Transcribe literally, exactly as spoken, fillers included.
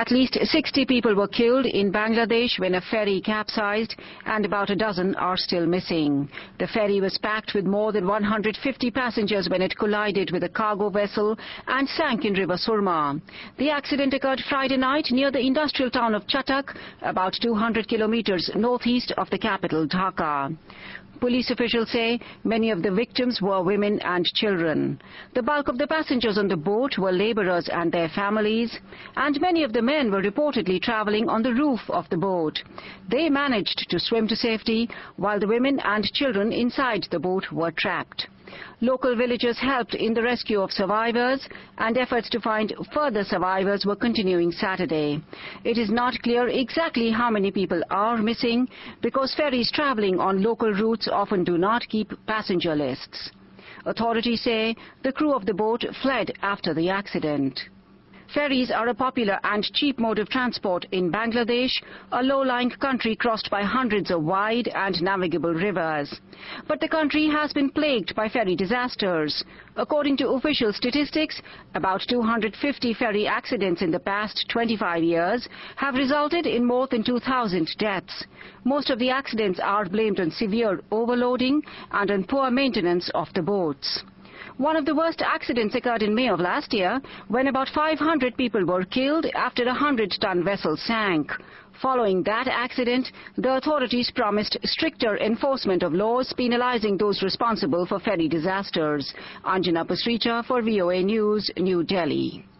At least sixty people were killed in Bangladesh when a ferry capsized, and about a dozen are still missing. The ferry was packed with more than one hundred fifty passengers when it collided with a cargo vessel and sank in River Surma. The accident occurred Friday night near the industrial town of Chatak, about two hundred kilometers northeast of the capital, Dhaka. Police officials say many of the victims were women and children. The bulk of the passengers on the boat were laborers and their families, and many of the men were reportedly traveling on the roof of the boat. They managed to swim to safety, while the women and children inside the boat were trapped. Local villagers helped in the rescue of survivors, and efforts to find further survivors were continuing Saturday. It is not clear exactly how many people are missing, because ferries traveling on local routes often do not keep passenger lists. Authorities say the crew of the boat fled after the accident. Ferries are a popular and cheap mode of transport in Bangladesh, a low-lying country crossed by hundreds of wide and navigable rivers. But the country has been plagued by ferry disasters. According to official statistics, about two hundred fifty ferry accidents in the past twenty-five years have resulted in more than two thousand deaths. Most of the accidents are blamed on severe overloading and on poor maintenance of the boats. One of the worst accidents occurred in May of last year, when about five hundred people were killed after a one hundred ton vessel sank. Following that accident, the authorities promised stricter enforcement of laws penalizing those responsible for ferry disasters. Anjana Pasricha for V O A News, New Delhi.